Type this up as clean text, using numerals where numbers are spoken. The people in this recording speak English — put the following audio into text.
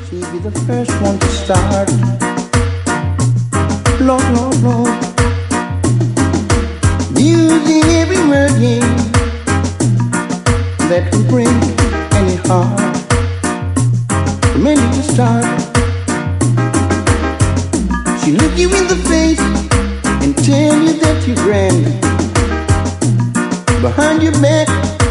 She'll be the first one to start. Lord, Lord, Lord. Using every word, yeah, that will bring any heart from any to start. She look you in the face and tell you that you're grand. Behind your back